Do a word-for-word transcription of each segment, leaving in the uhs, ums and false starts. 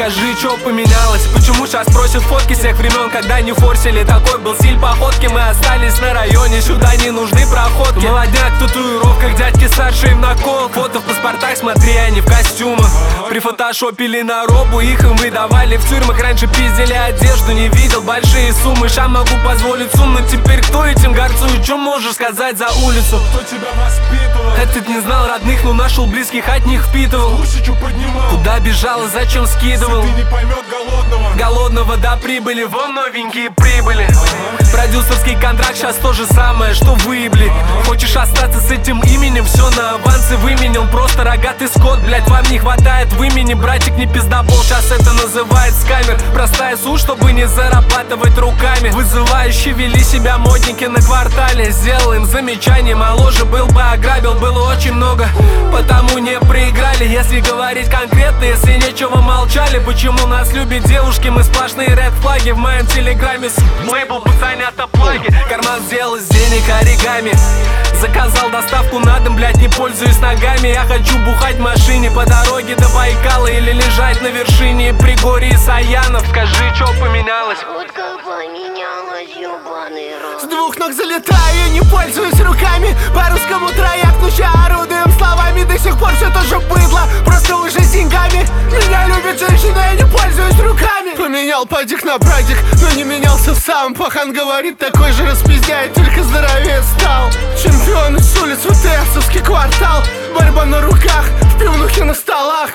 Скажи, чё поменялось? Почему сейчас просят фотки с тех времен, когда не форсили? Такой был стиль походки, мы остались на районе, сюда не нужны проходки. Молодняк в татуировках, дядьки старшие в накол. Фото в паспортах, смотри, они в костюмах. Прифотошопили на робу, их им выдавали в тюрьмах. Раньше пиздили одежду, не видел большие суммы. Ща могу позволить сумму, теперь кто этим горцует? Чё можешь сказать за улицу? Кто тебя воспитывал? Этот не знал родных, но нашел близких, от них впитывал. Тысячу поднимал. Куда бежал и зачем скидывал? Ты не поймет голодного. Голодного до прибыли, вон новенькие прибыли. Продюсерский контракт сейчас то же самое, что вы, блядь. Хочешь остаться с этим именем, все на авансы выменил. Просто рогатый скот, блядь, вам не хватает в имени. Братик, не пиздобол, сейчас это называет скамер. Простая суть, чтобы не зарабатывать руками. Вызывающе вели себя модники на квартале. Сделал им замечание, моложе был бы, ограбил. Было очень много, потому не проиграли. Если говорить конкретно, если нечего молчали. Почему нас любят девушки, мы сплошные ред-флаги. В моем телеграме лейбл пацанята плаги. Карман сделал из денег оригами. Заказал доставку на дом, блядь, не пользуюсь ногами. Я хочу бухать в машине по дороге до Байкала или лежать на вершине Пригорья Саянов. Скажи, чё поменялось? Утка поменялась, ёбаный рот. С двух ног залетаю, не пользуюсь руками. По русскому трояк, ну ща орудуем словами. До сих пор все тоже быдло, просто уже с деньгами. Меня любит женщина, я не пользуюсь руками. Поменял падик на прадик, но не менялся сам. Пахан говорит, такой же распиздяет, только здоровее стал. Чемпион с улиц, ВТСовский квартал. Борьба на руках, в пивнухе на столах.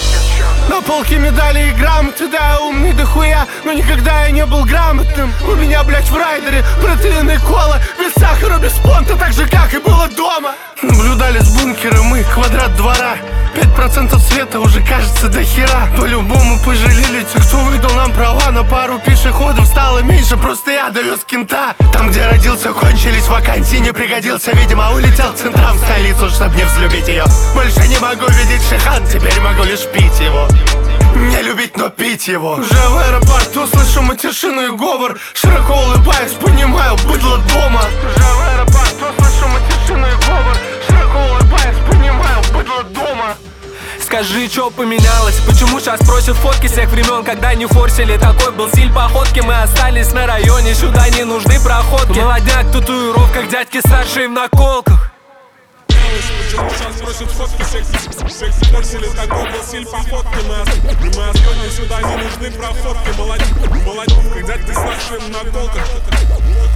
На полке медали и грамоты, да, я умный дохуя, но никогда я не был грамотным. У меня, блять, в райдере протеины кола, без сахара, без понта, так же, как и было дома. Наблюдали с бункера мы, квадрат двора. Пять процентов света уже кажется до хера. По-любому пожалели тех, кто выдал нам права. На пару пешеходов стало меньше, просто я довез кента. Там, где родился, кончились вакансии, не пригодился. Видимо, улетел центром в столицу, чтоб не взлюбить ее. Больше не могу видеть Шихан, теперь могу лишь пить его. Не любить, но пить его. Уже в аэропорту слышу матершину и говор. Широко улыбаюсь, понимаю, быдло дома. Уже в аэропорту слышу матершину и говор. Широко улыбаюсь, понимаю, быдло дома. Скажи, чё поменялось? Почему сейчас просят фотки с тех времен, когда не форсили? Такой был стиль походки, мы остались на районе, сюда не нужны проходки. Молодняк в татуировках, дядьки старшие в наколках. Почему сейчас просят фотки всех всех форсили? Такой был стиль походки. Мы мы остались, сюда не нужны проходки. Молодец, молодец, когда ты старшим на наколках.